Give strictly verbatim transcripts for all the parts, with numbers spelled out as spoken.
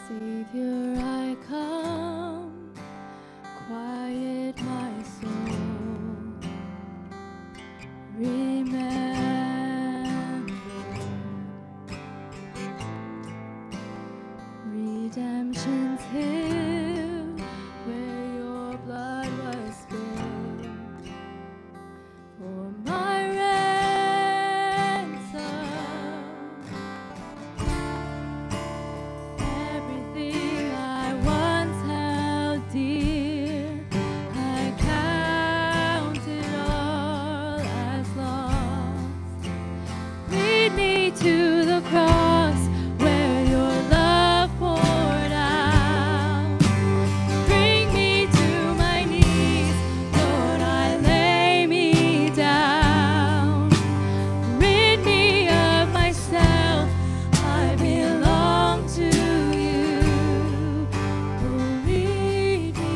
Savior, I come, quiet my soul. Remember redemption's hill, where your blood was spilled for my ransom. Everything I once held dear, I count it all as lost. Lead me to the cross where your love poured out. Bring me to my knees, Lord, I lay me down. Rid me of myself, I belong to you. Oh, lead me,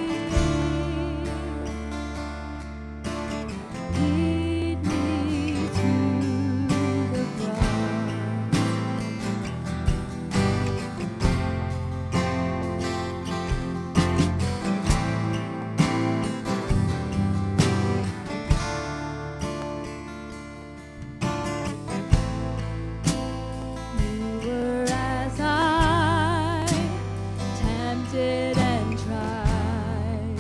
lead me to the cross. You were as I, tempted and tried.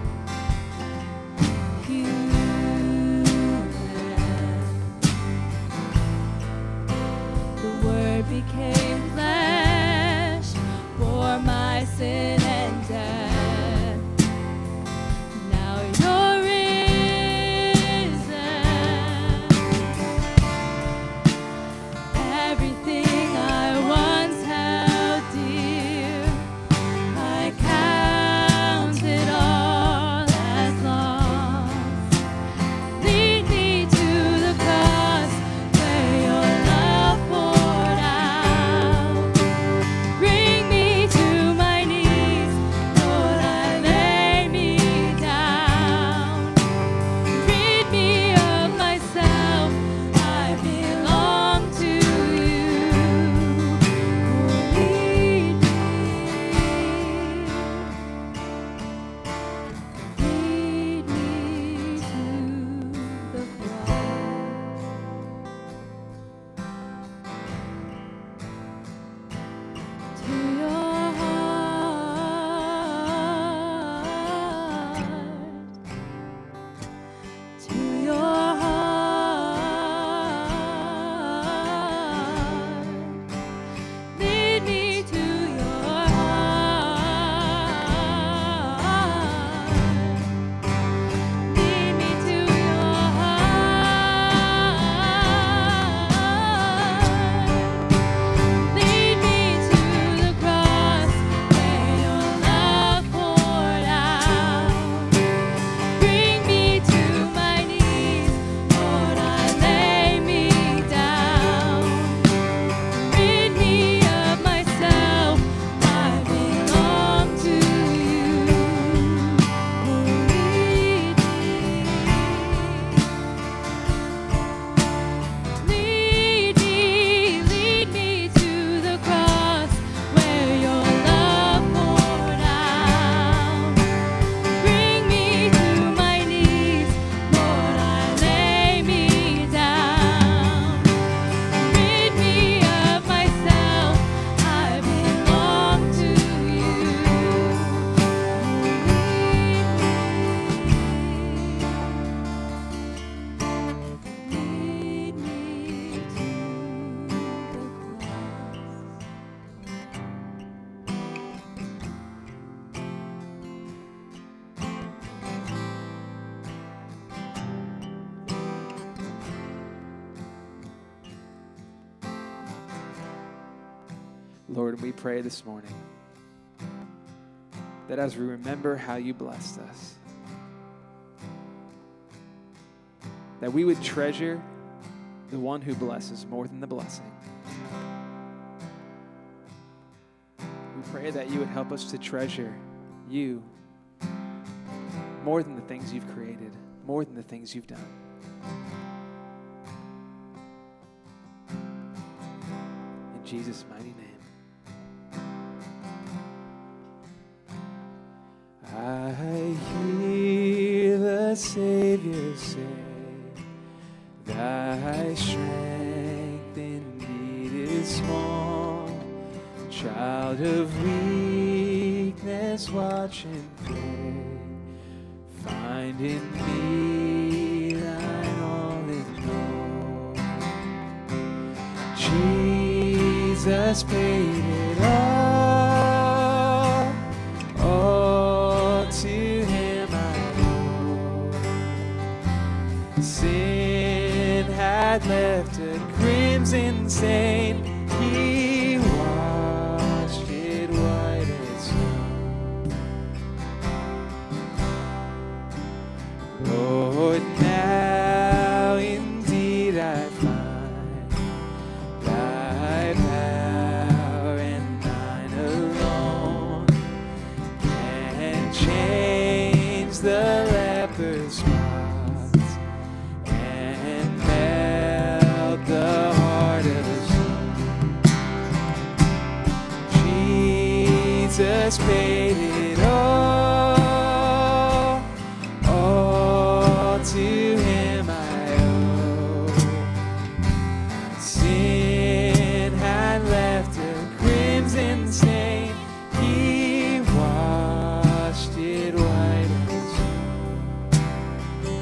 Human, the Word became flesh for my sin and death. Now you're risen. Everything I once held dear, I count it all as lost. Lead me to the cross where your love poured out. Bring me to my knees, Lord, I lay me down. Rid me of myself, I belong to you. Oh, lead me, lead me to the cross. To your heart, to your heart. Lead me to your heart. Lead me to your heart. Lead me to the cross where your love poured out. Bring me to my knees, Lord, I lay me down. Rid me of myself, I belong to you. Oh, lead me, lead me, lead me to the cross where your love poured out. Bring me to my knees, Lord, I lay me down. Rid me of myself, I belong to you. Lead me, lead me to the cross. Lord, we pray this morning that as we remember how you blessed us, that we would treasure the one who blesses more than the blessing. We pray that you would help us to treasure you more than the things you've created, more than the things you've done. In Jesus' mighty name. Savior say, thy strength indeed is small. Child of weakness, watch and pray. Find in me thine all in all. Jesus paid it all. All to him I owe. Sin had left a crimson stain. He washed it white as snow. Lord, now indeed I find thy power and thine alone can change the leper's spots and melt the heart of stone. Jesus paid it all. All to him I owe. Sin had left a crimson stain. He washed it white as snow.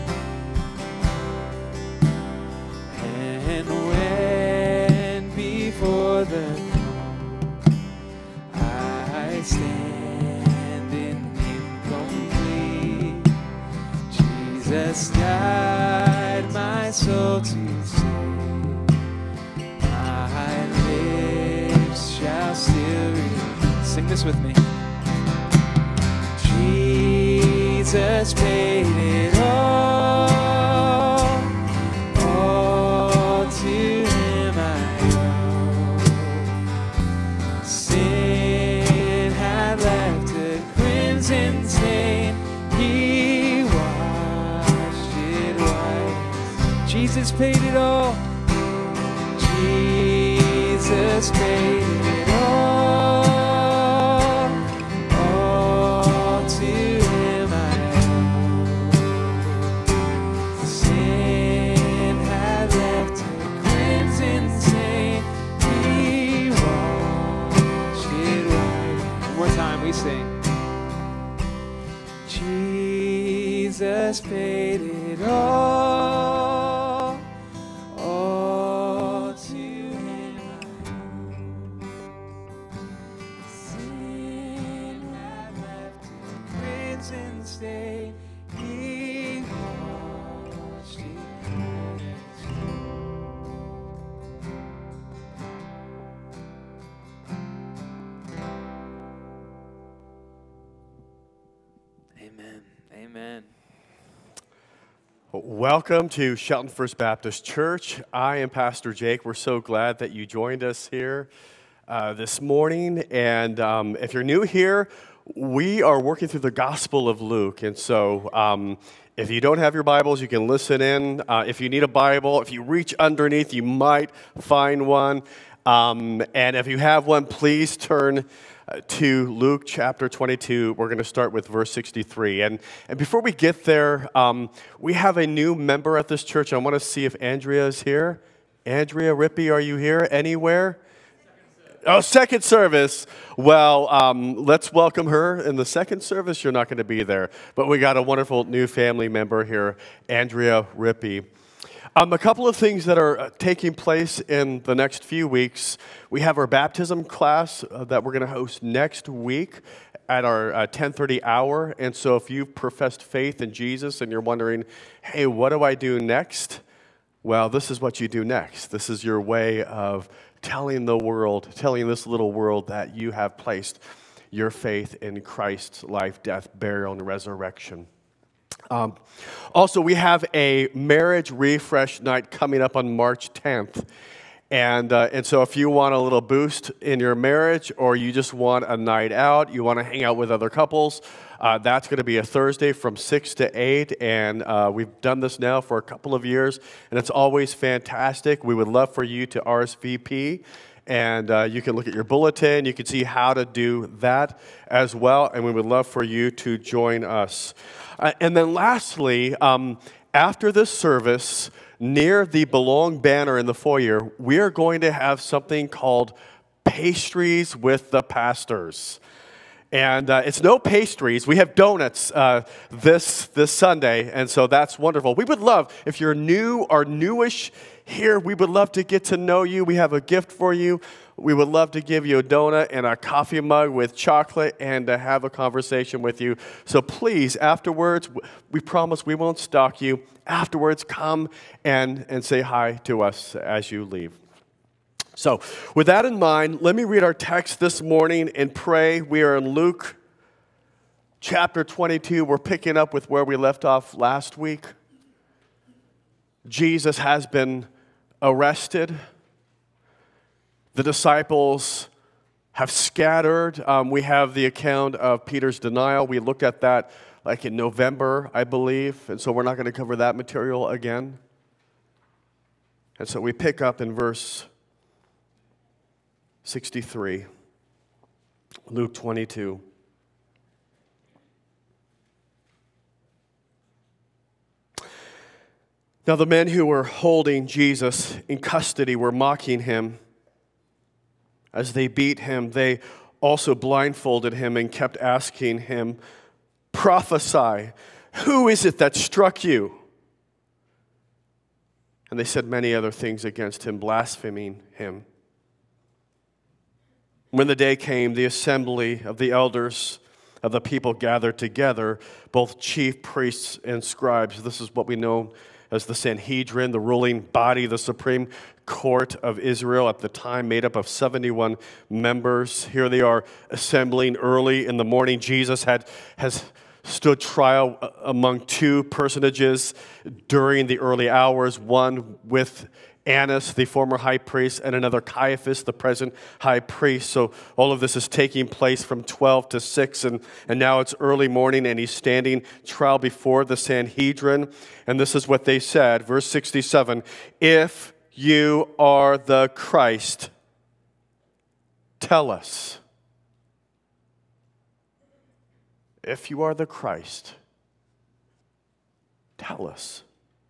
And when before the throne I stand in incomplete, Jesus died my soul to save. My lips shall still read. Sing this with me. Jesus paid it all. All to him I owe. Sin had left a crimson stain. He washed it white. Jesus paid it all. Jesus paid it all. All to him I owe. Sin had left a crimson stain. He washed it white. One more time we sing. Jesus paid it all. All to him I owe. Sin had left a crimson stain. He washed it white as snow. Amen. Amen. Welcome to Shelton First Baptist Church. I am Pastor Jake. We're so glad that you joined us here uh, this morning. And um, if you're new here, we are working through the Gospel of Luke. And so um, if you don't have your Bibles, you can listen in. Uh, if you need a Bible, if you reach underneath, you might find one. Um, and if you have one, please turn to Luke chapter twenty-two. We're going to start with verse sixty-three. And, and before we get there, um, we have a new member at this church. I want to see if Andrea is here. Andrea Rippey, are you here anywhere? Oh, second service. Well, um, let's welcome her. In the second service, you're not going to be there. But we got a wonderful new family member here, Andrea Rippey. Um, a couple of things that are uh, taking place in the next few weeks. We have our baptism class uh, that we're going to host next week at our uh, ten thirty hour. And so if you've professed faith in Jesus and you're wondering, hey, what do I do next? Well, this is what you do next. This is your way of telling the world, telling this little world that you have placed your faith in Christ's life, death, burial, and resurrection. Um, also, we have a marriage refresh night coming up on March tenth. And, uh, and so if you want a little boost in your marriage, or you just want a night out, you want to hang out with other couples, uh, that's going to be a Thursday from six to eight. And uh, we've done this now for a couple of years, and it's always fantastic. We would love for you to R S V P. And uh, you can look at your bulletin. You can see how to do that as well. And we would love for you to join us. Uh, and then lastly, um, after this service, near the Belong banner in the foyer, we are going to have something called Pastries with the Pastors. And uh, it's no pastries. We have donuts uh, this this Sunday, and so that's wonderful. We would love, if you're new or newish here, we would love to get to know you. We have a gift for you. We would love to give you a donut and a coffee mug with chocolate and to have a conversation with you. So please, afterwards, we promise we won't stalk you. Afterwards, come and, and say hi to us as you leave. So with that in mind, let me read our text this morning and pray. We are in Luke chapter twenty-two. We're picking up with where we left off last week. Jesus has been arrested. The disciples have scattered. Um, we have the account of Peter's denial. We looked at that like in November, I believe, and so we're not going to cover that material again. And so we pick up in verse sixty-three, Luke twenty-two. Now the men who were holding Jesus in custody were mocking him. As they beat him, they also blindfolded him and kept asking him, "Prophesy, who is it that struck you?" And they said many other things against him, blaspheming him. When the day came, the assembly of the elders of the people gathered together, both chief priests and scribes. This is what we know as the Sanhedrin, the ruling body, the Supreme Court of Israel at the time, made up of seventy-one members. Here they are assembling early in the morning. Jesus had has stood trial among two personages during the early hours, one with Annas, the former high priest, and another Caiaphas, the present high priest. So all of this is taking place from twelve to six, and, and now it's early morning, and he's standing trial before the Sanhedrin. And this is what they said, verse sixty-seven, "If you are the Christ, tell us." If you are the Christ, tell us.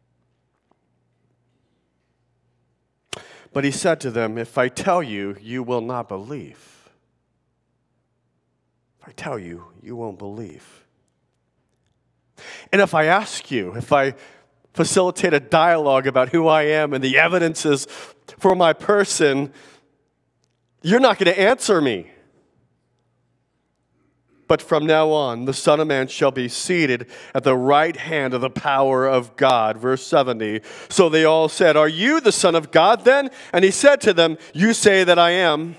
But he said to them, "If I tell you, you will not believe. If I tell you, you won't believe. And if I ask you, if I facilitate a dialogue about who I am and the evidences for my person, you're not going to answer me. But from now on, the Son of Man shall be seated at the right hand of the power of God." Verse seventy. So they all said, "Are you the Son of God then?" And he said to them, "You say that I am."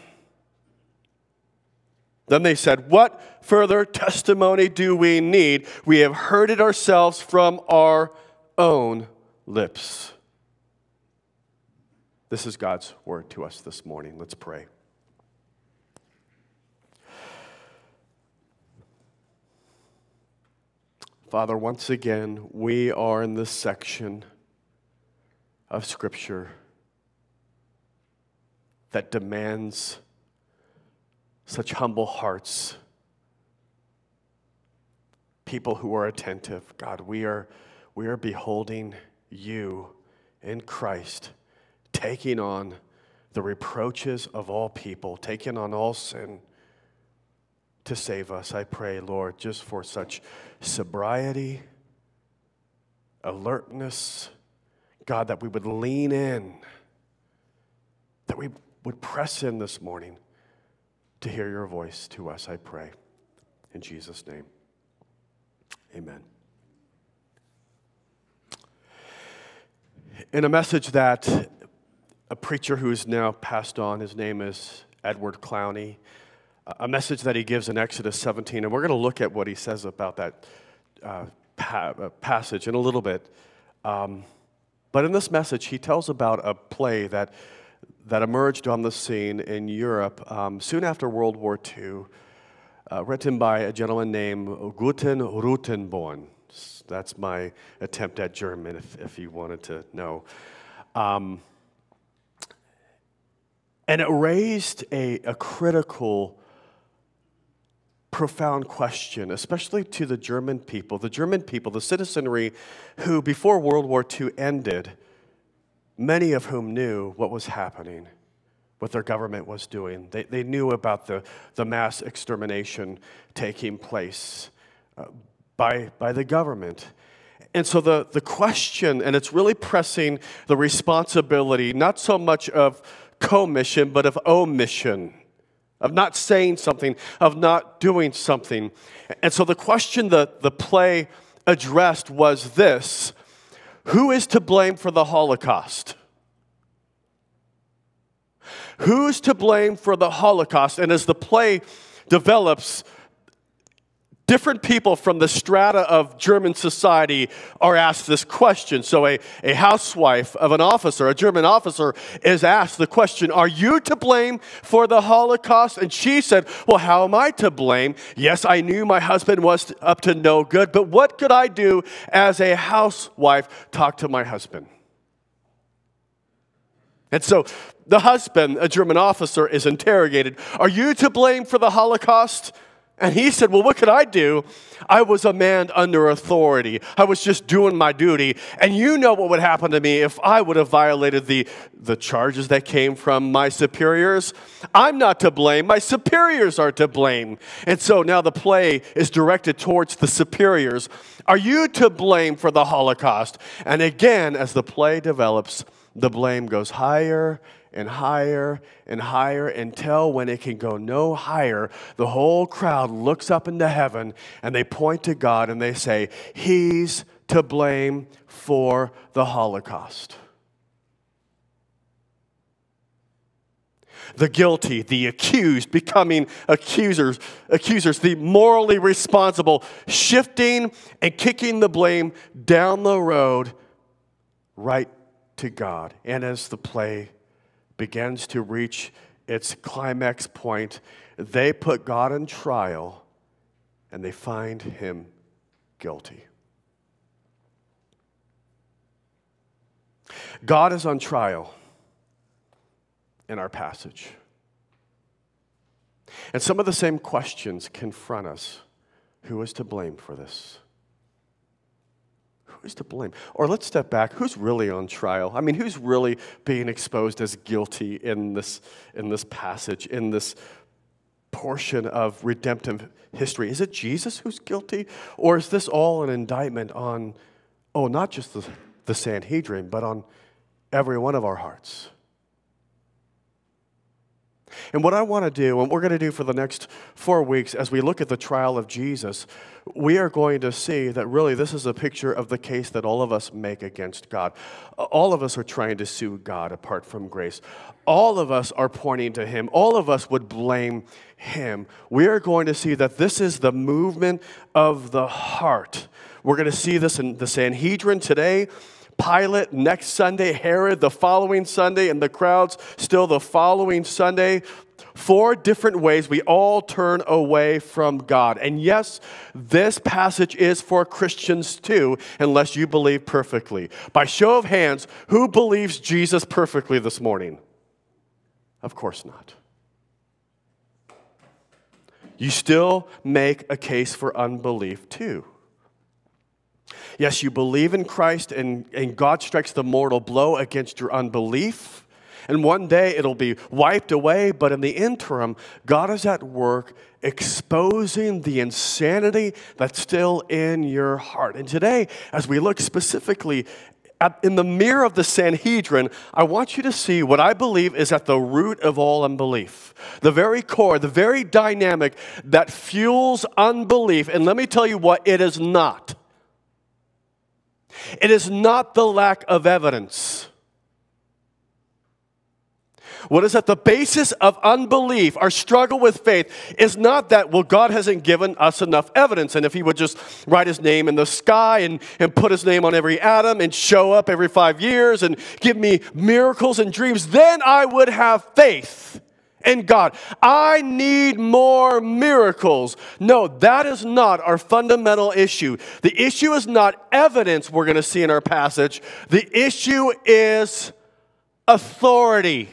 Then they said, "What further testimony do we need? We have heard it ourselves from our own lips." This is God's word to us this morning. Let's pray. Father, once again, we are in this section of Scripture that demands such humble hearts, people who are attentive. God, we are, we are beholding you in Christ, taking on the reproaches of all people, taking on all sin to save us. I pray, Lord, just for such sobriety, alertness, God, that we would lean in, that we would press in this morning to hear your voice to us, I pray. In Jesus' name, amen. In a message that a preacher who is now passed on, his name is Edward Clowney, a message that he gives in Exodus seventeen, and we're going to look at what he says about that uh, pa- uh, passage in a little bit. Um, but in this message, he tells about a play that that emerged on the scene in Europe um, soon after World War Two, uh, written by a gentleman named Guten Rutenborn. That's my attempt at German, if, if you wanted to know. Um, and it raised a, a critical, profound question, especially to the German people, the German people, the citizenry who, before World War Two ended, many of whom knew what was happening, what their government was doing. They, they knew about the, the mass extermination taking place uh, by, by the government. And so the, the question, and it's really pressing the responsibility, not so much of commission, but of omission, of not saying something, of not doing something. And so the question that the play addressed was this: who is to blame for the Holocaust? Who's to blame for the Holocaust? And as the play develops, different people from the strata of German society are asked this question. So a, a housewife of an officer, a German officer, is asked the question, are you to blame for the Holocaust? And she said, well, how am I to blame? Yes, I knew my husband was up to no good, but what could I do as a housewife? Talk to my husband. And so the husband, a German officer, is interrogated, are you to blame for the Holocaust? And he said, well, what could I do? I was a man under authority. I was just doing my duty. And you know what would happen to me if I would have violated the, the charges that came from my superiors. I'm not to blame. My superiors are to blame. And so now the play is directed towards the superiors. Are you to blame for the Holocaust? And again, as the play develops, the blame goes higher and higher and higher until when it can go no higher, the whole crowd looks up into heaven and they point to God and they say, he's to blame for the Holocaust. The guilty, the accused, becoming accusers, accusers, the morally responsible, shifting and kicking the blame down the road right to God. And as the play begins to reach its climax point, they put God on trial and they find him guilty. God is on trial in our passage. And some of the same questions confront us. Who is to blame for this? Who's to blame? Or let's step back. Who's really on trial? I mean, who's really being exposed as guilty in this, in this passage, in this portion of redemptive history? Is it Jesus who's guilty? Or is this all an indictment on, oh, not just the, the Sanhedrin, but on every one of our hearts? And what I want to do, and we're going to do for the next four weeks as we look at the trial of Jesus, we are going to see that really this is a picture of the case that all of us make against God. All of us are trying to sue God apart from grace. All of us are pointing to him. All of us would blame him. We are going to see that this is the movement of the heart. We're going to see this in the Sanhedrin today, Pilate next Sunday, Herod the following Sunday, and the crowds still the following Sunday. Four different ways we all turn away from God. And yes, this passage is for Christians too, unless you believe perfectly. By show of hands, who believes Jesus perfectly this morning? Of course not. You still make a case for unbelief too. Yes, you believe in Christ, and, and God strikes the mortal blow against your unbelief. And one day it'll be wiped away, but in the interim, God is at work exposing the insanity that's still in your heart. And today, as we look specifically at, in the mirror of the Sanhedrin, I want you to see what I believe is at the root of all unbelief. The very core, the very dynamic that fuels unbelief. And let me tell you what it is not. It is not the lack of evidence. What is at the basis of unbelief, our struggle with faith, is not that, well, God hasn't given us enough evidence. And if he would just write his name in the sky and, and put his name on every atom and show up every five years and give me miracles and dreams, then I would have faith in God. I need more miracles. No, that is not our fundamental issue. The issue is not evidence we're going to see in our passage. The issue is authority.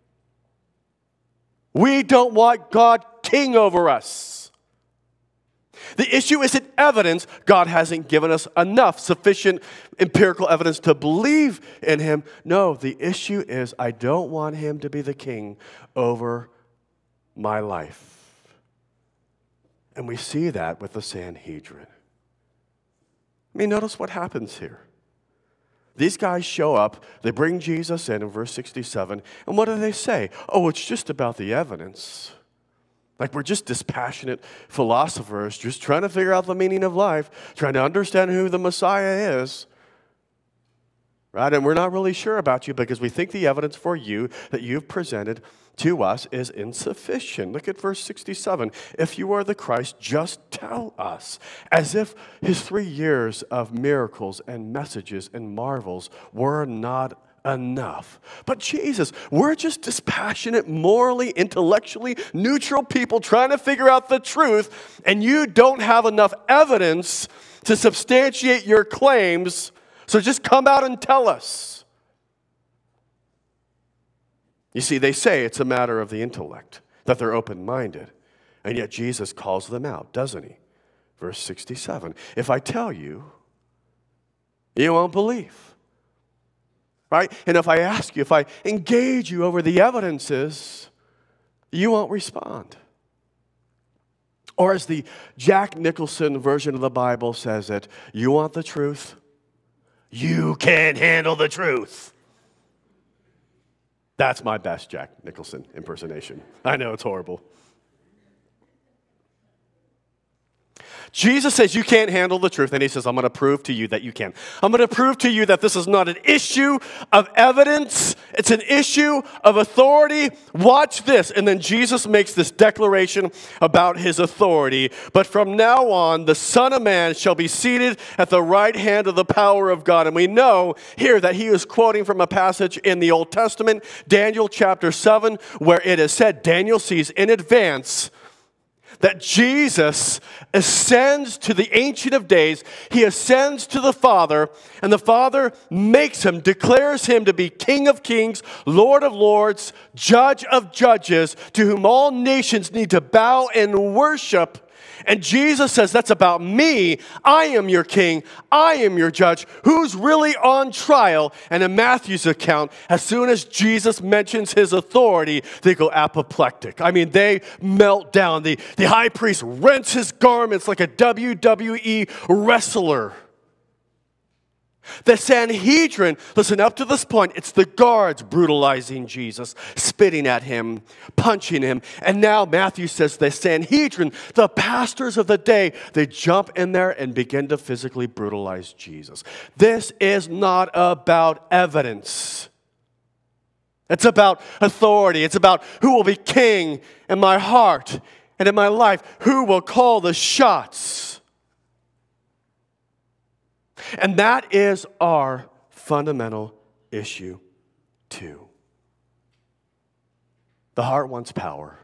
We don't want God king over us. The issue isn't evidence. God hasn't given us enough, sufficient empirical evidence to believe in him. No, the issue is I don't want him to be the king over my life. And we see that with the Sanhedrin. I mean, notice what happens here. These guys show up, they bring Jesus in in verse sixty-seven, and what do they say? Oh, it's just about the evidence. Like we're just dispassionate philosophers, just trying to figure out the meaning of life, trying to understand who the Messiah is. Right? And we're not really sure about you because we think the evidence for you that you've presented to us is insufficient. Look at verse sixty-seven. If you are the Christ, just tell us. As if his three years of miracles and messages and marvels were not enough. But Jesus, we're just dispassionate, morally, intellectually neutral people trying to figure out the truth, and you don't have enough evidence to substantiate your claims, so just come out and tell us. You see, they say it's a matter of the intellect, that they're open-minded, and yet Jesus calls them out, doesn't he? Verse sixty-seven, if I tell you, you won't believe. Right? And if I ask you, if I engage you over the evidences, you won't respond. Or as the Jack Nicholson version of the Bible says it, you want the truth? You can't handle the truth. That's my best Jack Nicholson impersonation. I know it's horrible. Jesus says you can't handle the truth, and he says, I'm going to prove to you that you can. I'm going to prove to you that this is not an issue of evidence. It's an issue of authority. Watch this. And then Jesus makes this declaration about his authority. But from now on, the Son of Man shall be seated at the right hand of the power of God. And we know here that he is quoting from a passage in the Old Testament, Daniel chapter seven, where it is said, Daniel sees in advance that Jesus ascends to the Ancient of Days. He ascends to the Father, and the Father makes him, declares him to be King of Kings, Lord of Lords, Judge of Judges, to whom all nations need to bow and worship. And Jesus says, that's about me. I am your king. I am your judge. Who's really on trial? And in Matthew's account, as soon as Jesus mentions his authority, they go apoplectic. I mean, they melt down. The, the high priest rents his garments like a W W E wrestler. The Sanhedrin, listen, up to this point, it's the guards brutalizing Jesus, spitting at him, punching him. And now Matthew says the Sanhedrin, the pastors of the day, they jump in there and begin to physically brutalize Jesus. This is not about evidence. It's about authority. It's about who will be king in my heart and in my life, who will call the shots. And that is our fundamental issue, too. The heart wants power.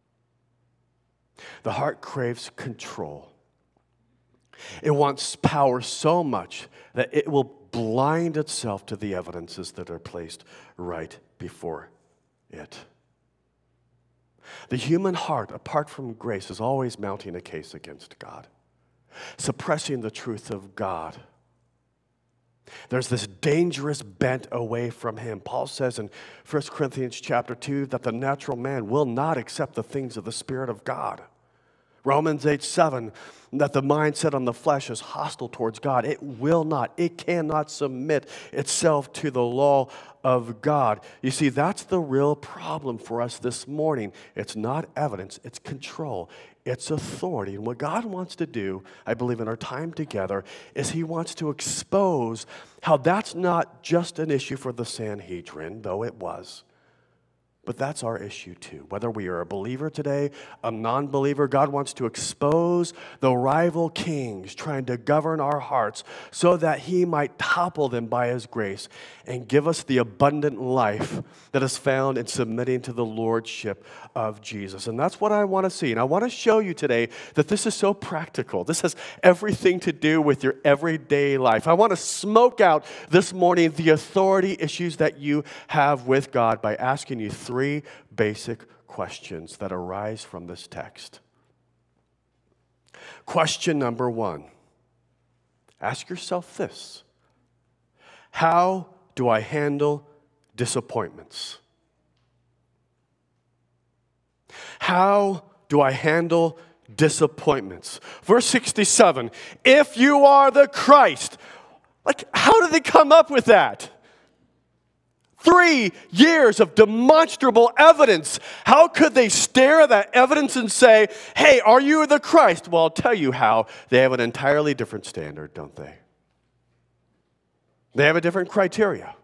The heart craves control. It wants power so much that it will blind itself to the evidences that are placed right before it. The human heart, apart from grace, is always mounting a case against God, suppressing the truth of God. There's this dangerous bent away from him. Paul says in First Corinthians chapter two that the natural man will not accept the things of the Spirit of God. Romans eight seven, that the mindset on the flesh is hostile towards God. It will not, it cannot submit itself to the law of God. You see, that's the real problem for us this morning. It's not evidence, it's control. It's authority. And what God wants to do, I believe, in our time together, is he wants to expose how that's not just an issue for the Sanhedrin, though it was. But that's our issue too. Whether we are a believer today, a non-believer, God wants to expose the rival kings trying to govern our hearts so that he might topple them by his grace and give us the abundant life that is found in submitting to the lordship of Jesus. And that's what I want to see. And I want to show you today that this is so practical. This has everything to do with your everyday life. I want to smoke out this morning the authority issues that you have with God by asking you three basic questions that arise from this text. Question number one, ask yourself this: how do I handle disappointments? How do I handle disappointments? Verse sixty-seven, if you are the Christ. Like, how did they come up with that? Three years of demonstrable evidence. How could they stare at that evidence and say, hey, are you the Christ? Well, I'll tell you how. They have an entirely different standard, don't they? They have a different criteria.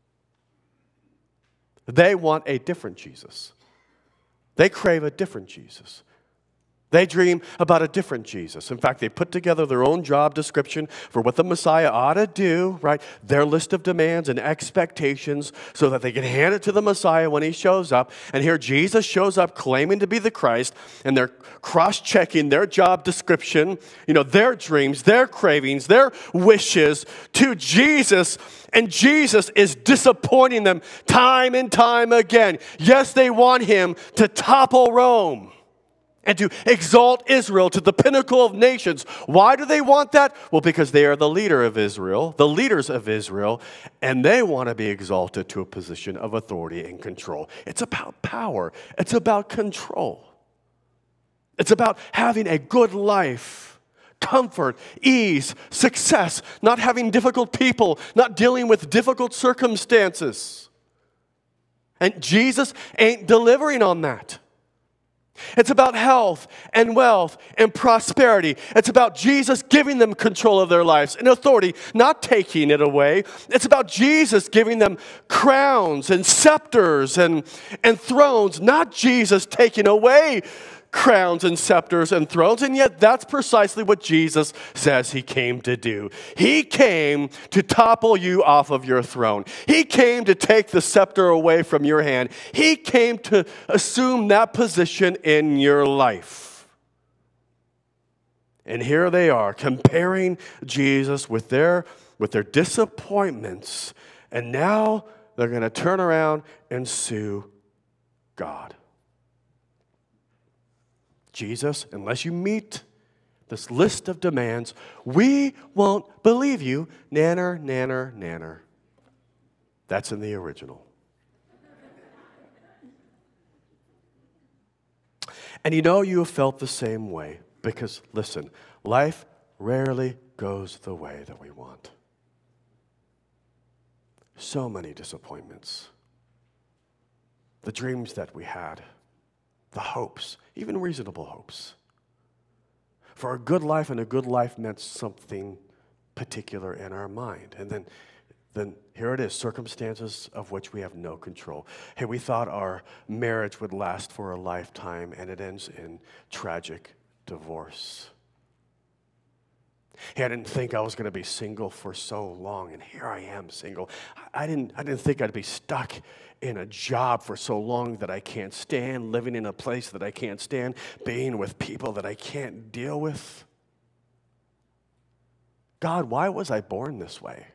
They want a different Jesus. They crave a different Jesus. They dream about a different Jesus. In fact, they put together their own job description for what the Messiah ought to do, right? Their list of demands and expectations so that they can hand it to the Messiah when he shows up. And here Jesus shows up claiming to be the Christ, and they're cross-checking their job description, you know, their dreams, their cravings, their wishes to Jesus. And Jesus is disappointing them time and time again. Yes, they want him to topple Rome and to exalt Israel to the pinnacle of nations. Why do they want that? Well, because they are the leader of Israel, the leaders of Israel, and they want to be exalted to a position of authority and control. It's about power. It's about control. It's about having a good life, comfort, ease, success, not having difficult people, not dealing with difficult circumstances. And Jesus ain't delivering on that. It's about health and wealth and prosperity. It's about Jesus giving them control of their lives and authority, not taking it away. It's about Jesus giving them crowns and scepters and, and thrones, not Jesus taking away crowns and scepters and thrones. And yet that's precisely what Jesus says he came to do. He came to topple you off of your throne. He came to take the scepter away from your hand. He came to assume that position in your life. And here they are comparing Jesus with their, with their disappointments. And now they're going to turn around and sue God. Jesus, unless you meet this list of demands, we won't believe you. Nanner, nanner, nanner. That's in the original. And you know you have felt the same way because, listen, life rarely goes the way that we want. So many disappointments. The dreams that we had. The hopes, even reasonable hopes. For a good life, and a good life meant something particular in our mind. And then, then here it is, circumstances of which we have no control. Hey, we thought our marriage would last for a lifetime, and it ends in tragic divorce. Hey, I didn't think I was going to be single for so long, and here I am single. I didn't, I didn't think I'd be stuck in a job for so long that I can't stand, living in a place that I can't stand, being with people that I can't deal with. God, why was I born this way?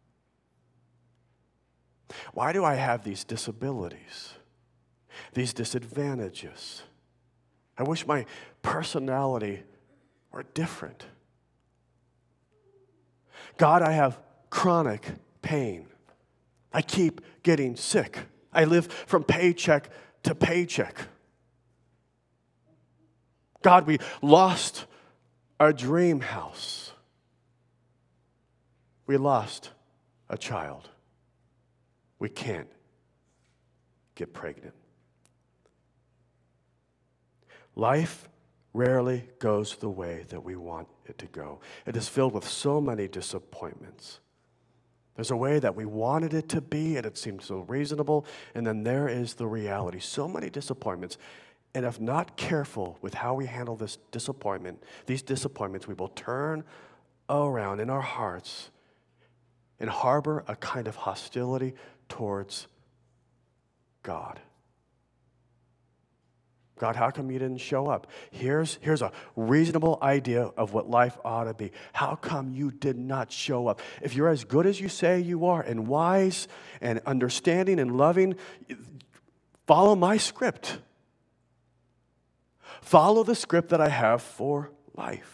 Why do I have these disabilities, these disadvantages? I wish my personality were different. God, I have chronic pain. I keep getting sick. I live from paycheck to paycheck. God, we lost our dream house. We lost a child. We can't get pregnant. Life rarely goes the way that we want it to go. It is filled with so many disappointments. There's a way that we wanted it to be, and it seemed so reasonable, and then there is the reality. So many disappointments. And if not careful with how we handle this disappointment, these disappointments, we will turn around in our hearts and harbor a kind of hostility towards God. God, how come you didn't show up? Here's, here's a reasonable idea of what life ought to be. How come you did not show up? If you're as good as you say you are, and wise and understanding and loving, follow my script. Follow the script that I have for life.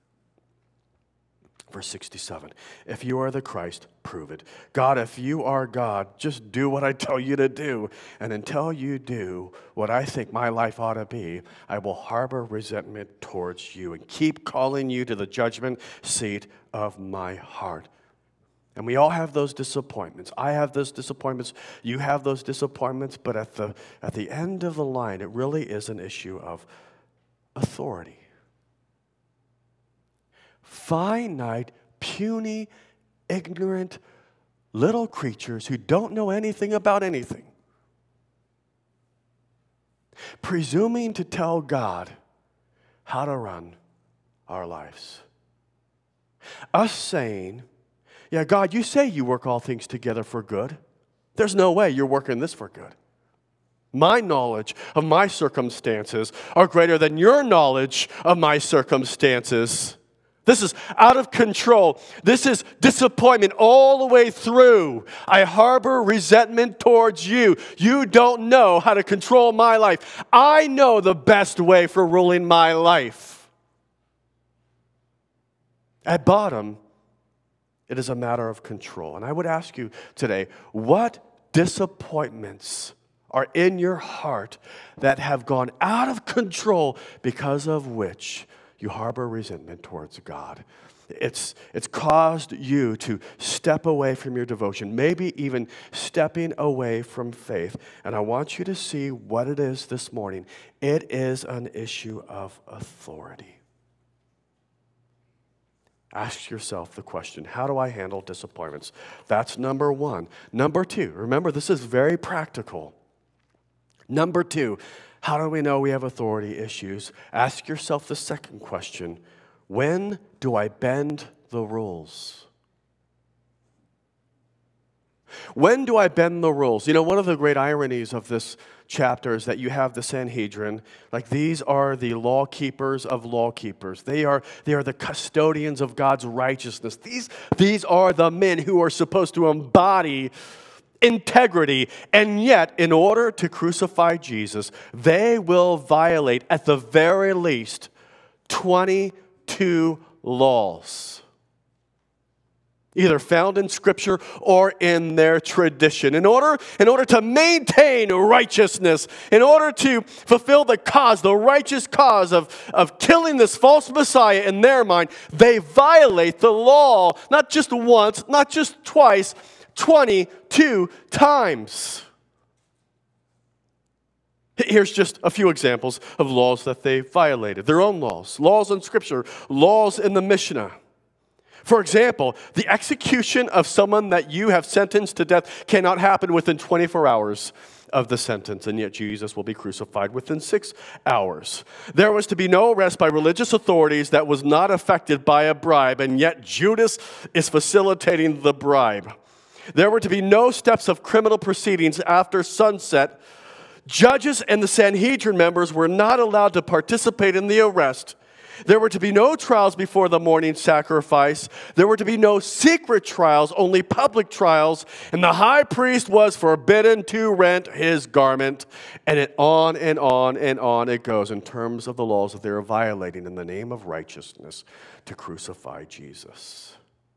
Verse sixty-seven, if you are the Christ, prove it. God, if you are God, just do what I tell you to do. And until you do what I think my life ought to be, I will harbor resentment towards you and keep calling you to the judgment seat of my heart. And we all have those disappointments. I have those disappointments. You have those disappointments. But at the, at the end of the line, it really is an issue of authority. Finite, puny, ignorant little creatures who don't know anything about anything, presuming to tell God how to run our lives. Us saying, yeah, God, you say you work all things together for good. There's no way you're working this for good. My knowledge of my circumstances are greater than your knowledge of my circumstances. This is out of control. This is disappointment all the way through. I harbor resentment towards you. You don't know how to control my life. I know the best way for ruling my life. At bottom, it is a matter of control. And I would ask you today, what disappointments are in your heart that have gone out of control because of which you harbor resentment towards God? It's, it's caused you to step away from your devotion, maybe even stepping away from faith. And I want you to see what it is this morning. It is an issue of authority. Ask yourself the question, how do I handle disappointments? That's number one. Number two, remember, this is very practical. Number two, how do we know we have authority issues? Ask yourself the second question, when do I bend the rules? When do I bend the rules? You know, one of the great ironies of this chapter is that you have the Sanhedrin. Like, these are the law keepers of law keepers. They are, they are the custodians of God's righteousness. These, these are the men who are supposed to embody integrity, and yet, in order to crucify Jesus, they will violate, at the very least, twenty-two laws, either found in Scripture or in their tradition. In order, in order to maintain righteousness, in order to fulfill the cause, the righteous cause of, of killing this false Messiah in their mind, they violate the law, not just once, not just twice, twenty-two times. Here's just a few examples of laws that they violated. Their own laws, laws in Scripture, laws in the Mishnah. For example, the execution of someone that you have sentenced to death cannot happen within twenty-four hours of the sentence, and yet Jesus will be crucified within six hours. There was to be no arrest by religious authorities that was not affected by a bribe, and yet Judas is facilitating the bribe. There were to be no steps of criminal proceedings after sunset. Judges and the Sanhedrin members were not allowed to participate in the arrest. There were to be no trials before the morning sacrifice. There were to be no secret trials, only public trials. And the high priest was forbidden to rent his garment. And it on and on and on it goes in terms of the laws that they are violating in the name of righteousness to crucify Jesus.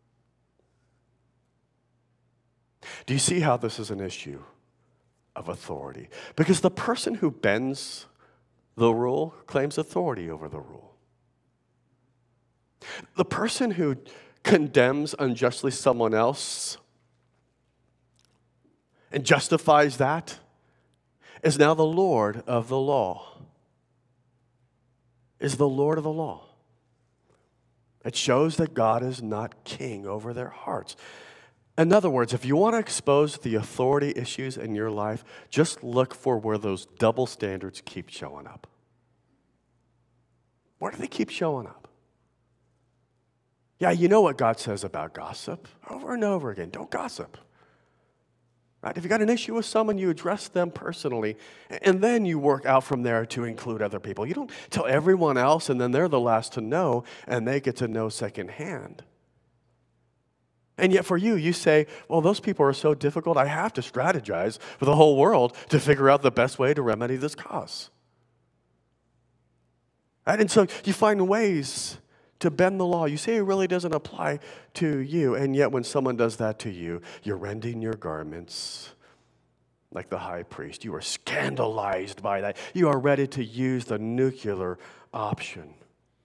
Do you see how this is an issue of authority? Because the person who bends the rule claims authority over the rule. The person who condemns unjustly someone else and justifies that is now the Lord of the law. Is the Lord of the law. It shows that God is not king over their hearts. In other words, if you want to expose the authority issues in your life, just look for where those double standards keep showing up. Where do they keep showing up? Yeah, you know what God says about gossip over and over again. Don't gossip. Right? If you got an issue with someone, you address them personally, and then you work out from there to include other people. You don't tell everyone else, and then they're the last to know, and they get to know secondhand. And yet for you, you say, well, those people are so difficult, I have to strategize for the whole world to figure out the best way to remedy this cause. Right? And so you find ways to bend the law. You say it really doesn't apply to you, and yet when someone does that to you, you're rending your garments like the high priest. You are scandalized by that. You are ready to use the nuclear option.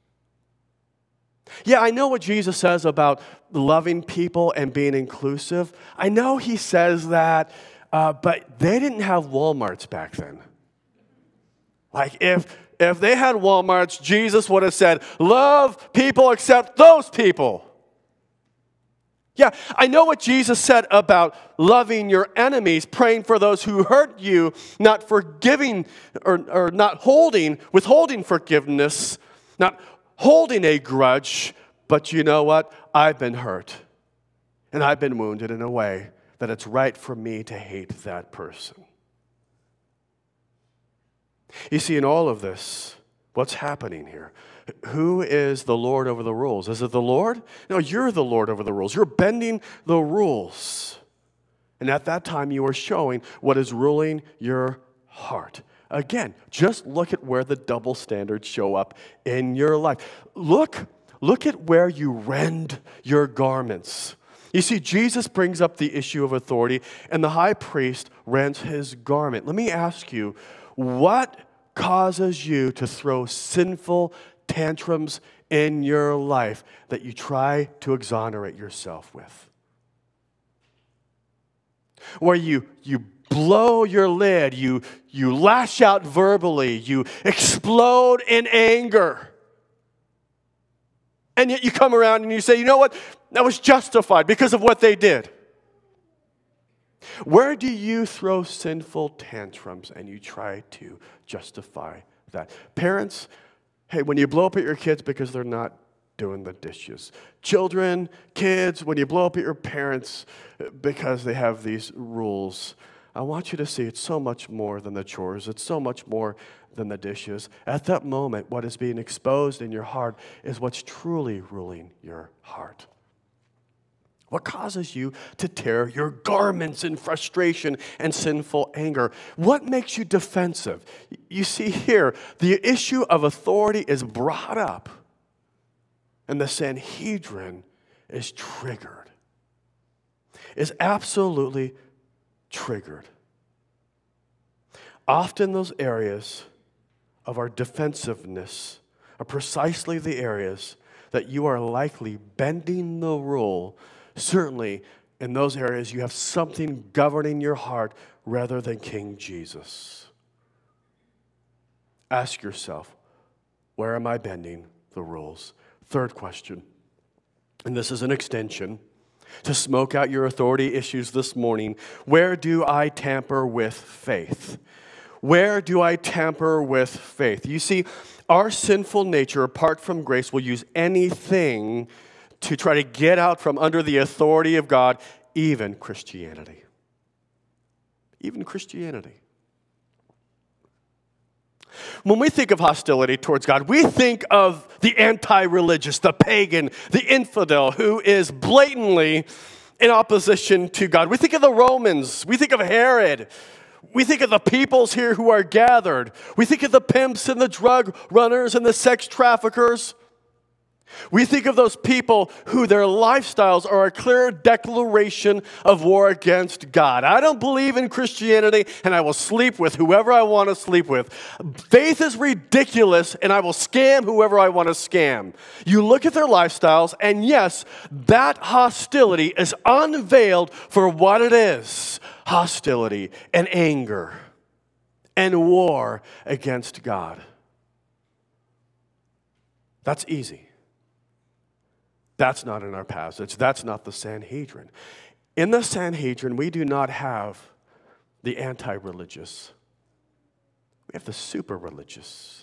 Yeah, I know what Jesus says about loving people and being inclusive. I know he says that, uh, but they didn't have Walmarts back then. Like if if they had Walmarts, Jesus would have said, love people except those people. Yeah, I know what Jesus said about loving your enemies, praying for those who hurt you, not forgiving or, or not holding, withholding forgiveness, not holding a grudge, but you know what? I've been hurt, and I've been wounded in a way that it's right for me to hate that person. You see, in all of this, what's happening here? Who is the Lord over the rules? Is it the Lord? No, you're the Lord over the rules. You're bending the rules. And at that time, you are showing what is ruling your heart. Again, just look at where the double standards show up in your life. Look, look at where you rend your garments. You see, Jesus brings up the issue of authority, and the high priest rends his garment. Let me ask you, what causes you to throw sinful tantrums in your life that you try to exonerate yourself with? Where you, you blow your lid, you, you lash out verbally, you explode in anger. And yet you come around and you say, you know what? That was justified because of what they did. Where do you throw sinful tantrums and you try to justify that? Parents, hey, when you blow up at your kids because they're not doing the dishes. Children, kids, when you blow up at your parents because they have these rules, I want you to see it's so much more than the chores. It's so much more than the dishes. At that moment, what is being exposed in your heart is what's truly ruling your heart. What causes you to tear your garments in frustration and sinful anger? What makes you defensive? You see here, the issue of authority is brought up, and the Sanhedrin is triggered. Is absolutely triggered. Often those areas of our defensiveness are precisely the areas that you are likely bending the rule. Certainly, in those areas, you have something governing your heart rather than King Jesus. Ask yourself, where am I bending the rules? Third question, and this is an extension to smoke out your authority issues this morning. Where do I tamper with faith? Where do I tamper with faith? You see, our sinful nature, apart from grace, will use anything to try to get out from under the authority of God, even Christianity. Even Christianity. When we think of hostility towards God, we think of the anti-religious, the pagan, the infidel who is blatantly in opposition to God. We think of the Romans. We think of Herod. We think of the peoples here who are gathered. We think of the pimps and the drug runners and the sex traffickers. We think of those people who their lifestyles are a clear declaration of war against God. I don't believe in Christianity, and I will sleep with whoever I want to sleep with. Faith is ridiculous, and I will scam whoever I want to scam. You look at their lifestyles, and yes, that hostility is unveiled for what it is. Hostility and anger and war against God. That's easy. That's not in our passage. That's not the Sanhedrin. In the Sanhedrin, we do not have the anti-religious. We have the super-religious.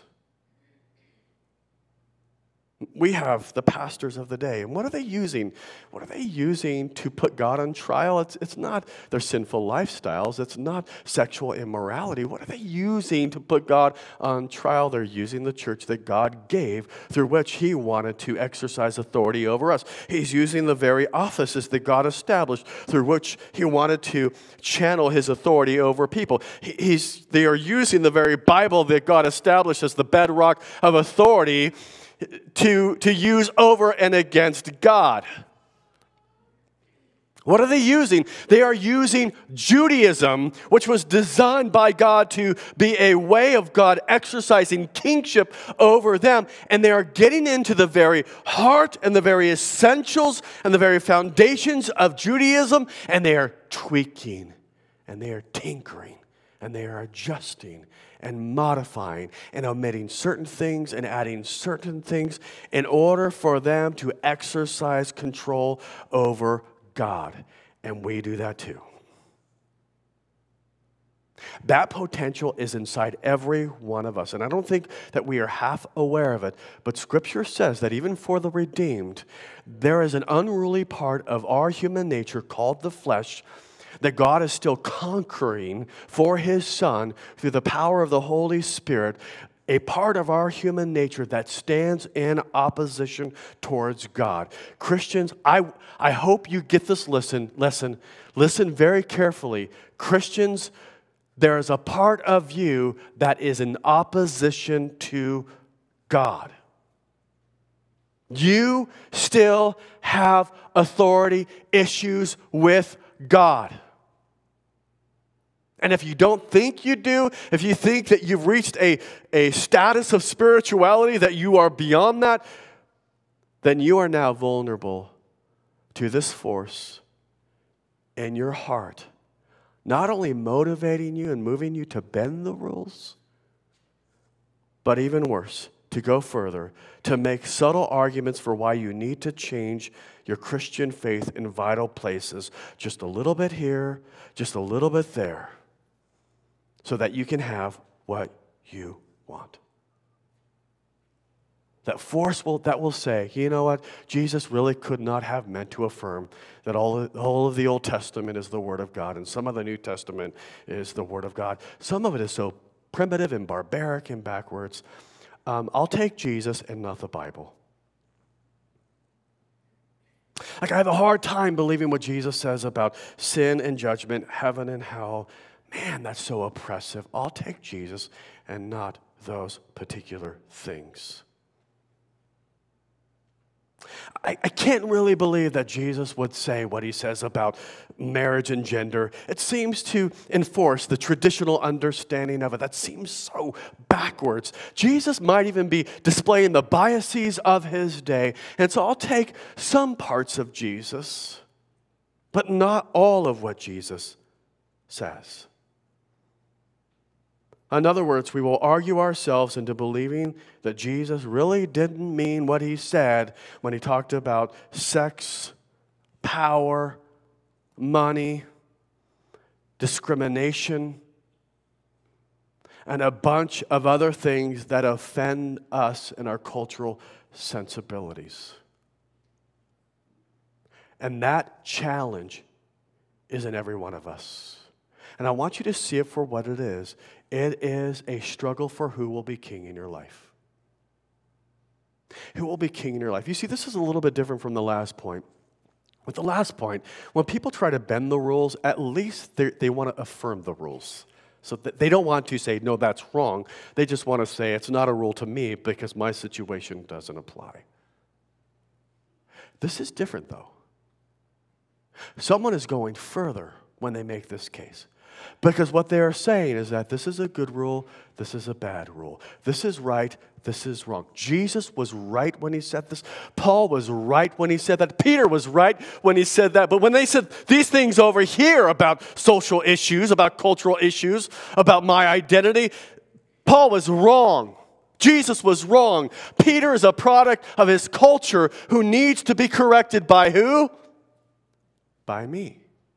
We have the pastors of the day. And what are they using? What are they using to put God on trial? It's, it's not their sinful lifestyles. It's not sexual immorality. What are they using to put God on trial? They're using the church that God gave, through which he wanted to exercise authority over us. He's using the very offices that God established, through which he wanted to channel his authority over people. He, he's, they are using the very Bible that God established as the bedrock of authority to, to use over and against God. What are they using? They are using Judaism, which was designed by God to be a way of God exercising kingship over them. And they are getting into the very heart and the very essentials and the very foundations of Judaism, and they are tweaking and they are tinkering and they are adjusting and modifying and omitting certain things and adding certain things in order for them to exercise control over God. And we do that too. That potential is inside every one of us. And I don't think that we are half aware of it. But Scripture says that even for the redeemed, there is an unruly part of our human nature called the flesh that God is still conquering for his Son through the power of the Holy Spirit, a part of our human nature that stands in opposition towards God. Christians, I, I hope you get this listen, lesson. Listen very carefully. Christians, there is a part of you that is in opposition to God. You still have authority issues with God. And if you don't think you do, if you think that you've reached a, a status of spirituality that you are beyond that, then you are now vulnerable to this force in your heart, not only motivating you and moving you to bend the rules, but even worse, to go further, to make subtle arguments for why you need to change your Christian faith in vital places, just a little bit here, just a little bit there, so that you can have what you want. That force will, that will say, you know what, Jesus really could not have meant to affirm that all of, all of the Old Testament is the Word of God and some of the New Testament is the Word of God. Some of it is so primitive and barbaric and backwards. Um, I'll take Jesus and not the Bible. Like, I have a hard time believing what Jesus says about sin and judgment, heaven and hell. Man, that's so oppressive. I'll take Jesus and not those particular things. I, I can't really believe that Jesus would say what he says about marriage and gender. It seems to enforce the traditional understanding of it. That seems so backwards. Jesus might even be displaying the biases of his day. And so I'll take some parts of Jesus, but not all of what Jesus says. In other words, we will argue ourselves into believing that Jesus really didn't mean what he said when he talked about sex, power, money, discrimination, and a bunch of other things that offend us in our cultural sensibilities. And that challenge is in every one of us. And I want you to see it for what it is. It is a struggle for who will be king in your life. Who will be king in your life? You see, this is a little bit different from the last point. With the last point, when people try to bend the rules, at least they want to affirm the rules. So that they don't want to say, no, that's wrong. They just want to say, it's not a rule to me because my situation doesn't apply. This is different, though. Someone is going further when they make this case. Because what they are saying is that this is a good rule, this is a bad rule. This is right, this is wrong. Jesus was right when he said this. Paul was right when he said that. Peter was right when he said that. But when they said these things over here about social issues, about cultural issues, about my identity, Paul was wrong. Jesus was wrong. Peter is a product of his culture who needs to be corrected by who? By me.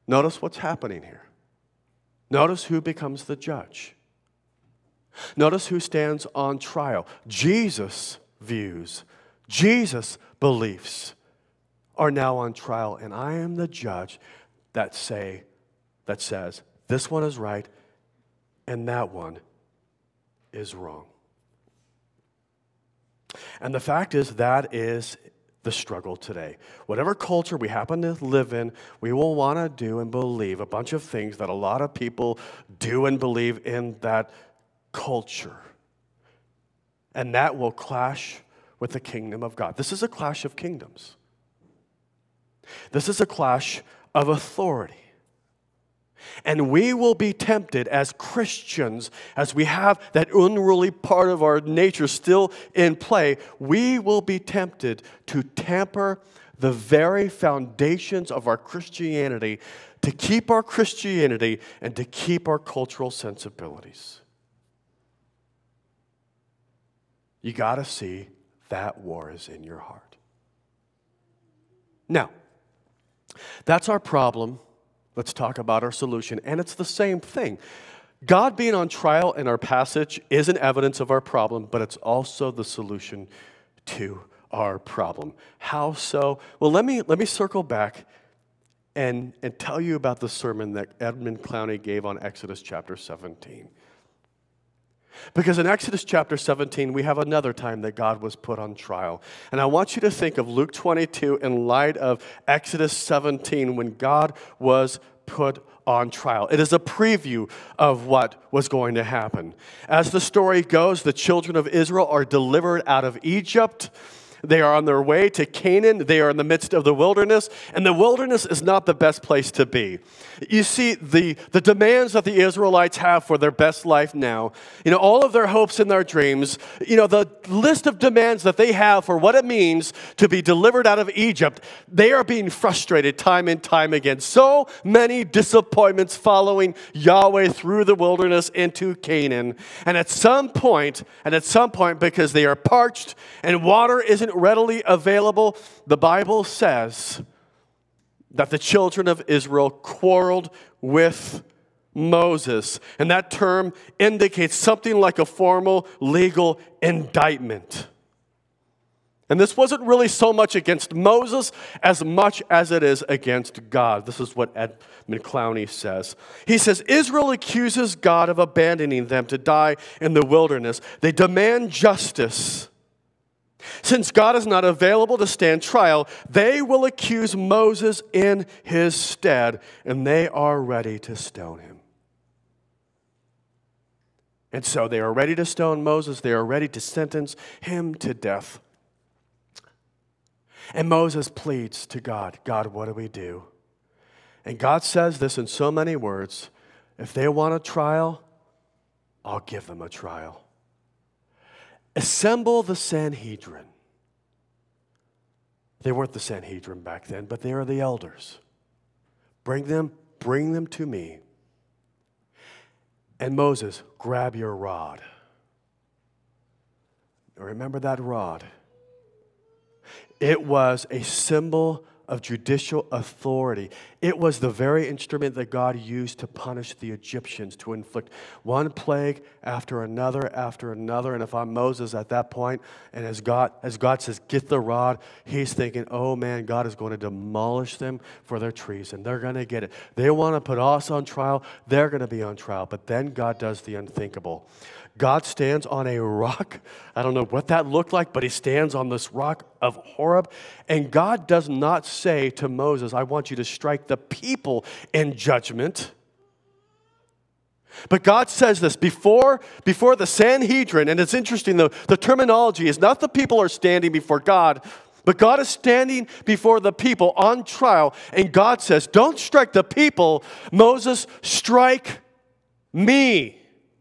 Notice what's happening here. Notice who becomes the judge. Notice who stands on trial. Jesus' views, Jesus' beliefs are now on trial, and I am the judge that say, that says, this one is right and that one is wrong. And the fact is, that is the struggle today. Whatever culture we happen to live in, we will want to do and believe a bunch of things that a lot of people do and believe in that culture. And that will clash with the kingdom of God. This is a clash of kingdoms. This is a clash of authority. And we will be tempted as Christians, as we have that unruly part of our nature still in play, we will be tempted to tamper the very foundations of our Christianity, to keep our Christianity and to keep our cultural sensibilities. You got to see that war is in your heart. Now, that's our problem. Let's talk about our solution. And it's the same thing. God being on trial in our passage is an evidence of our problem, but it's also the solution to our problem. How so? Well, let me let me circle back and, and tell you about the sermon that Edmund Clowney gave on Exodus chapter seventeen. Because in Exodus chapter seventeen, we have another time that God was put on trial. And I want you to think of Luke twenty-two in light of Exodus seventeen when God was put on trial. It is a preview of what was going to happen. As the story goes, the children of Israel are delivered out of Egypt. They are on their way to Canaan. They are in the midst of the wilderness, and the wilderness is not the best place to be. You see, the, the demands that the Israelites have for their best life now, you know, all of their hopes and their dreams, you know, the list of demands that they have for what it means to be delivered out of Egypt, they are being frustrated time and time again. So many disappointments following Yahweh through the wilderness into Canaan. And at some point, and at some point, because they are parched and water isn't readily available, the Bible says that the children of Israel quarreled with Moses. And that term indicates something like a formal legal indictment. And this wasn't really so much against Moses as much as it is against God. This is what Edmund Clowney says. He says, Israel accuses God of abandoning them to die in the wilderness. They demand justice. Since God is not available to stand trial, they will accuse Moses in his stead, and they are ready to stone him. And so they are ready to stone Moses. They are ready to sentence him to death. And Moses pleads to God, God, what do we do? And God says this in so many words, if they want a trial, I'll give them a trial. Assemble the Sanhedrin. They weren't the Sanhedrin back then, but they are the elders. Bring them, bring them to me. And Moses, grab your rod. Now remember that rod. It was a symbol of judicial authority. It was the very instrument that God used to punish the Egyptians, to inflict one plague after another after another. And if I'm Moses at that point, and as God, as God says, get the rod, he's thinking, oh man, God is going to demolish them for their treason. They're going to get it. They want to put us on trial. They're going to be on trial. But then God does the unthinkable. God stands on a rock. I don't know what that looked like, but he stands on this rock of Horeb. And God does not say to Moses, I want you to strike the people in judgment. But God says this before, before the Sanhedrin, and it's interesting, the, the terminology is not the people are standing before God, but God is standing before the people on trial. And God says, don't strike the people, Moses, strike me.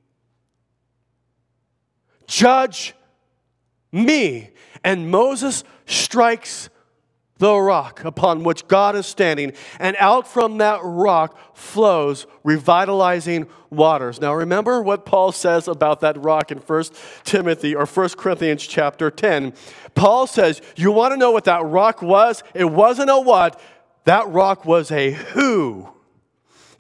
Judge me. And Moses strikes the rock upon which God is standing, and out from that rock flows revitalizing waters. Now remember what Paul says about that rock in First Timothy or First Corinthians chapter ten. Paul says, you want to know what that rock was? It wasn't a what, that rock was a who.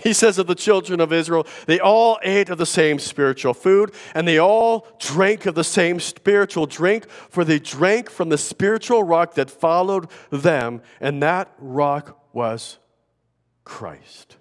He says of the children of Israel, they all ate of the same spiritual food, and they all drank of the same spiritual drink, for they drank from the spiritual rock that followed them, and that rock was Christ.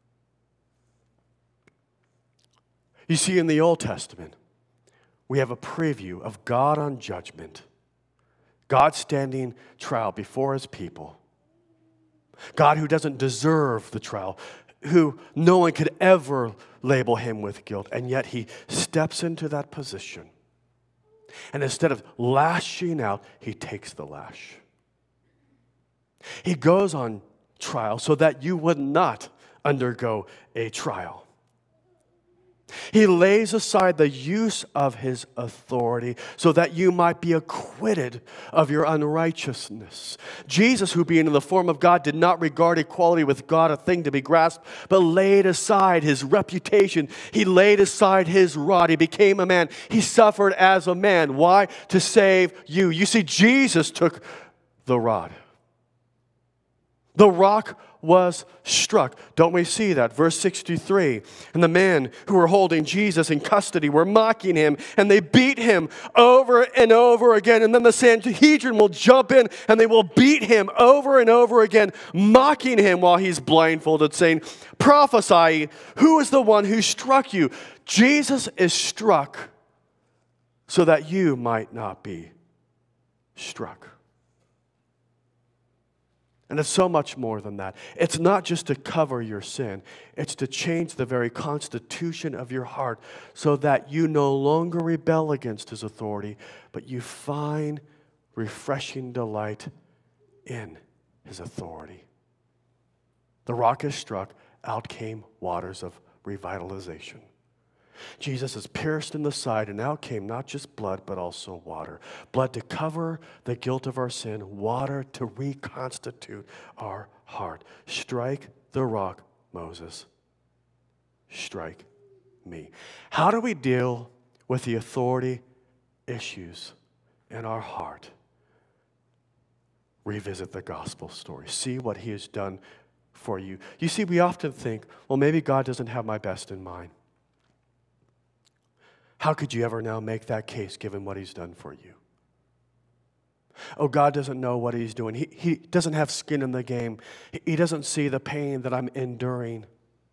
You see, in the Old Testament, we have a preview of God on judgment, God standing trial before his people, God who doesn't deserve the trial, who no one could ever label him with guilt, and yet he steps into that position. And instead of lashing out, he takes the lash. He goes on trial so that you would not undergo a trial. He lays aside the use of his authority so that you might be acquitted of your unrighteousness. Jesus, who being in the form of God, did not regard equality with God a thing to be grasped, but laid aside his reputation. He laid aside his rod. He became a man. He suffered as a man. Why? To save you. You see, Jesus took the rod. The rock was struck. Don't we see that? Verse sixty-three. And the men who were holding Jesus in custody were mocking him, and they beat him over and over again. And then the Sanhedrin will jump in, and they will beat him over and over again, mocking him while he's blindfolded, saying, prophesy, who is the one who struck you? Jesus is struck so that you might not be struck. And it's so much more than that. It's not just to cover your sin. It's to change the very constitution of your heart so that you no longer rebel against his authority, but you find refreshing delight in his authority. The rock is struck, out came waters of revitalization. Jesus is pierced in the side, and out came not just blood, but also water. Blood to cover the guilt of our sin, water to reconstitute our heart. Strike the rock, Moses. Strike me. How do we deal with the authority issues in our heart? Revisit the gospel story. See what he has done for you. You see, we often think, well, maybe God doesn't have my best in mind. How could you ever now make that case given what he's done for you? Oh, God doesn't know what he's doing. He, he doesn't have skin in the game. He, he doesn't see the pain that I'm enduring.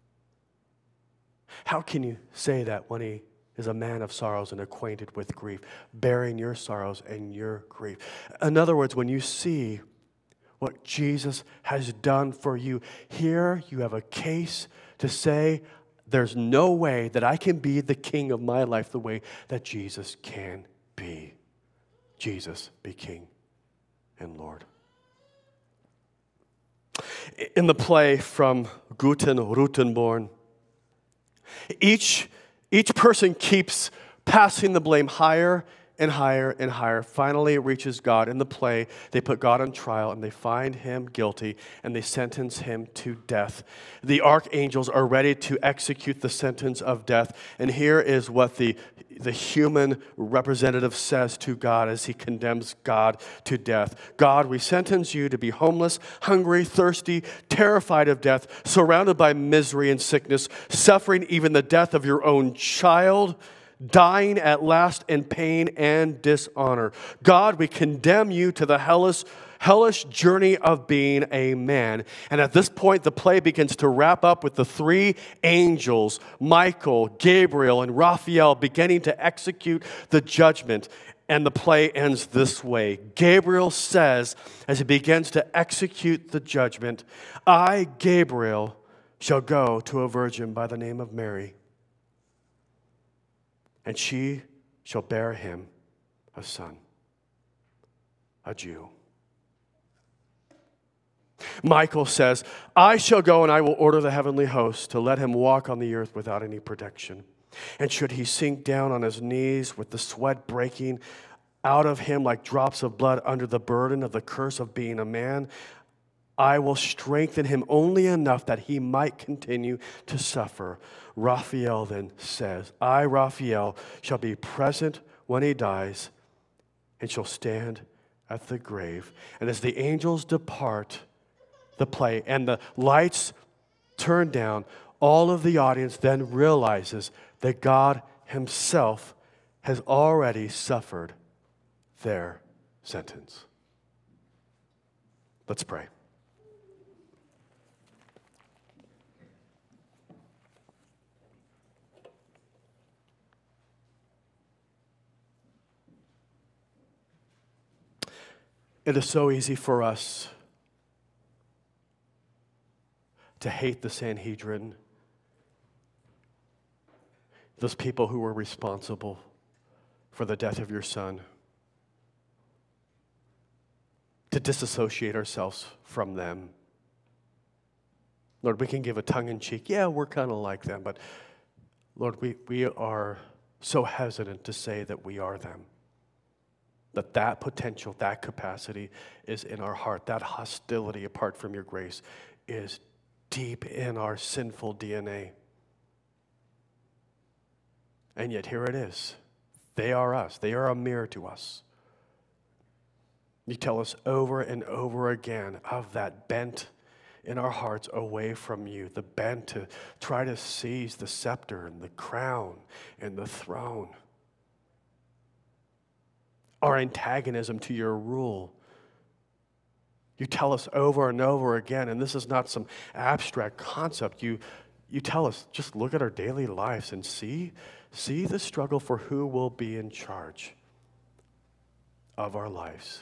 How can you say that when he is a man of sorrows and acquainted with grief, bearing your sorrows and your grief? In other words, when you see what Jesus has done for you, here you have a case to say, there's no way that I can be the king of my life the way that Jesus can be. Jesus be king and Lord. In the play from Guten Routenborn, each, each person keeps passing the blame higher and higher and higher. Finally, it reaches God. In the play, they put God on trial, and they find him guilty, and they sentence him to death. The archangels are ready to execute the sentence of death, and here is what the, the human representative says to God as he condemns God to death. God, we sentence you to be homeless, hungry, thirsty, terrified of death, surrounded by misery and sickness, suffering even the death of your own child, dying at last in pain and dishonor. God, we condemn you to the hellish, hellish journey of being a man. And at this point, the play begins to wrap up with the three angels, Michael, Gabriel, and Raphael, beginning to execute the judgment. And the play ends this way. Gabriel says, as he begins to execute the judgment, I, Gabriel, shall go to a virgin by the name of Mary, and she shall bear him a son, a Jew. Michael says, I shall go and I will order the heavenly host to let him walk on the earth without any protection. And should he sink down on his knees with the sweat breaking out of him like drops of blood under the burden of the curse of being a man, I will strengthen him only enough that he might continue to suffer. Raphael then says, I, Raphael, shall be present when he dies and shall stand at the grave. And as the angels depart the play and the lights turn down, all of the audience then realizes that God himself has already suffered their sentence. Let's pray. It is so easy for us to hate the Sanhedrin, those people who were responsible for the death of your son, to disassociate ourselves from them. Lord, we can give a tongue-in-cheek, yeah, we're kind of like them, but Lord, we, we are so hesitant to say that we are them. That that potential, that capacity is in our heart. That hostility apart from your grace is deep in our sinful D N A. And yet here it is. They are us. They are a mirror to us. You tell us over and over again of that bent in our hearts away from you, the bent to try to seize the scepter and the crown and the throne. Our antagonism to your rule. You tell us over and over again, and this is not some abstract concept. You, you tell us, just look at our daily lives and see, see the struggle for who will be in charge of our lives.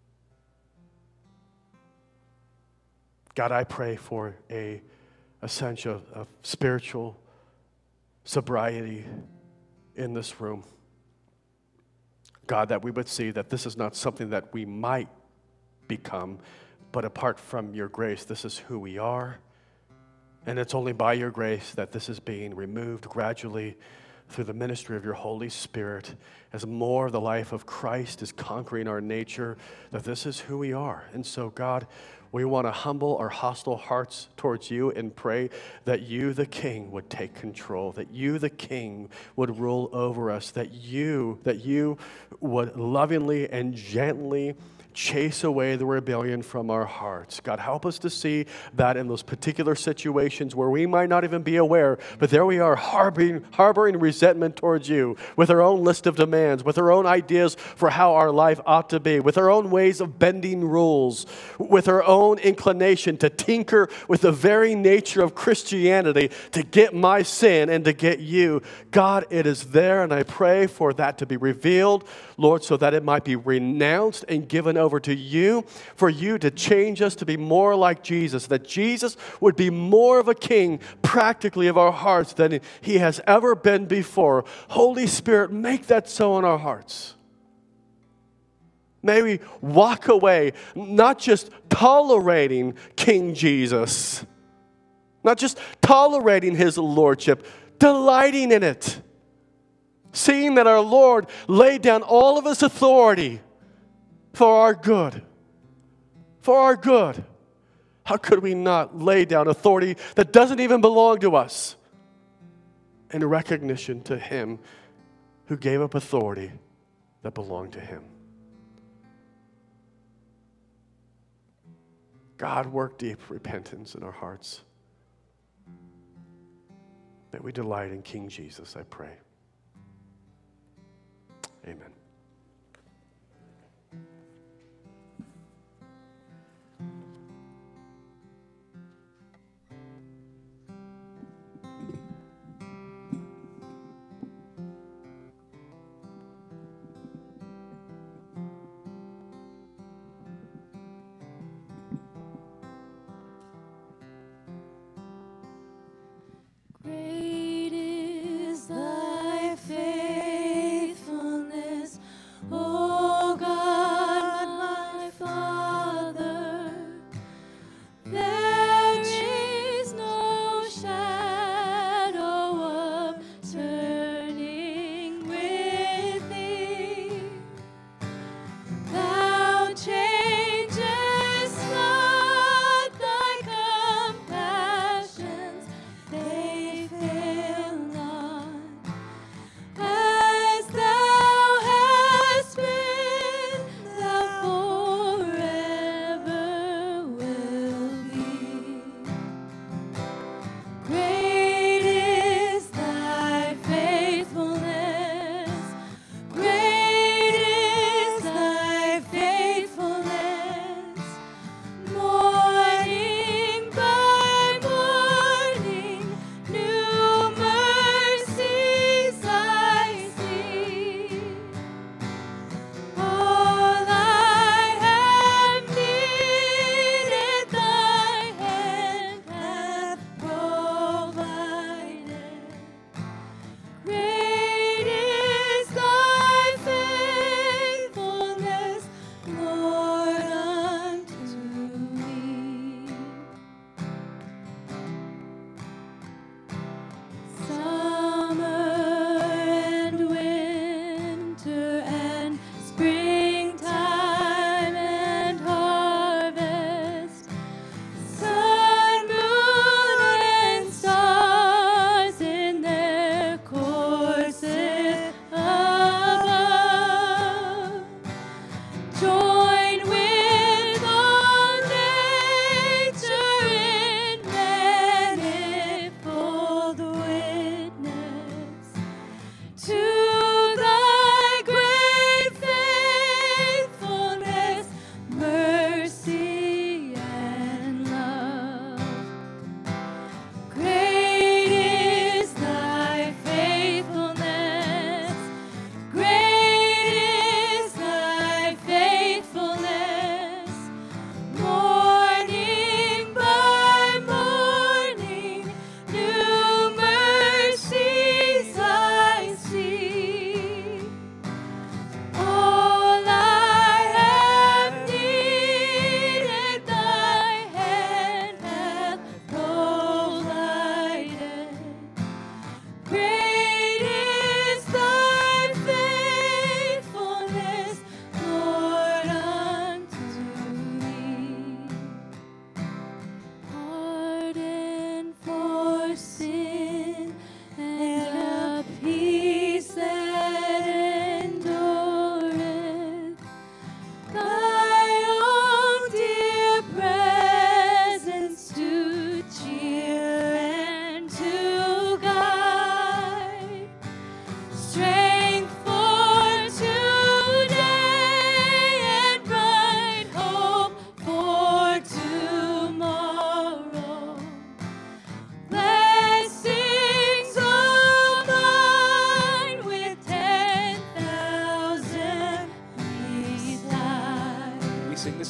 God, I pray for a, a sense of, of spiritual sobriety in this room. God, that we would see that this is not something that we might become, but apart from your grace, this is who we are. And it's only by your grace that this is being removed gradually through the ministry of your Holy Spirit as more of the life of Christ is conquering our nature, that this is who we are. And so, God, we want to humble our hostile hearts towards you and pray that you, the King, would take control, that you, the King, would rule over us, that you, that you would lovingly and gently chase away the rebellion from our hearts. God, help us to see that in those particular situations where we might not even be aware, but there we are harboring, harboring resentment towards you with our own list of demands, with our own ideas for how our life ought to be, with our own ways of bending rules, with our own inclination to tinker with the very nature of Christianity to get my sin and to get you. God, it is there, and I pray for that to be revealed, Lord, so that it might be renounced and given over to you, for you to change us to be more like Jesus, that Jesus would be more of a king practically of our hearts than he has ever been before. Holy Spirit, make that so in our hearts. May we walk away not just tolerating King Jesus, not just tolerating his lordship, delighting in it, seeing that our Lord laid down all of his authority for our good. For our good. How could we not lay down authority that doesn't even belong to us in recognition to him who gave up authority that belonged to him? God, work deep repentance in our hearts. That we delight in King Jesus, I pray. Amen. Great is thy faithfulness,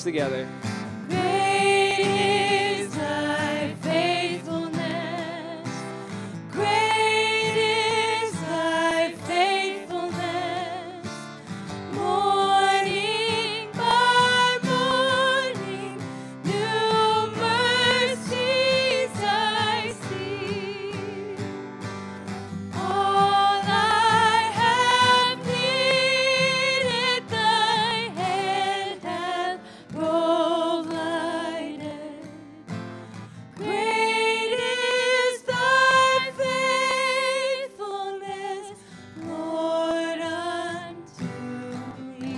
this together. Great is thy faithfulness. Great is thy faithfulness. Morning by morning, new mercies I see. All I have needed, thy hand hath provided. Great is thy faithfulness, Lord, unto me.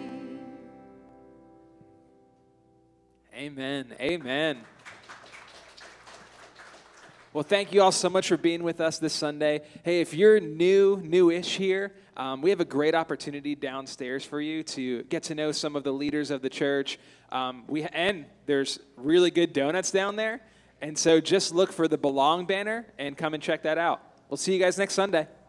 Amen. Amen. Well, thank you all so much for being with us this Sunday. Hey, if you're new, newish here, um, we have a great opportunity downstairs for you to get to know some of the leaders of the church. Um, we and there's really good donuts down there, and so just look for the Belong banner and come and check that out. We'll see you guys next Sunday.